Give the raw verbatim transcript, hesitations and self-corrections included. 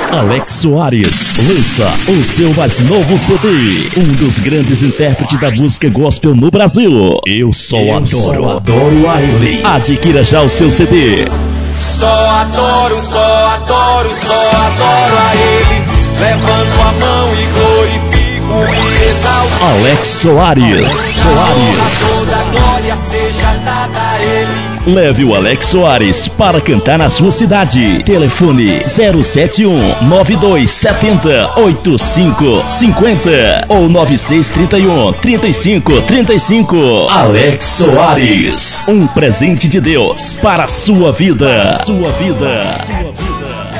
Alex Soares lança o seu mais novo C D, um dos grandes intérpretes da música gospel no Brasil. Eu só Eu adoro, só adoro a ele. Adquira já o seu C D. Só adoro, só adoro, só adoro a ele. Levanto a mão e glorifico e exalto. Alex Soares. Soares. Toda glória seja dada a ele. Leve o Alex Soares para cantar na sua cidade. Telefone zero sete um nove dois sete zero oito cinco cinco zero ou nove seis três um trinta e cinco trinta e cinco. Alex Soares, um presente de Deus para a sua vida. Sua vida. Sua vida.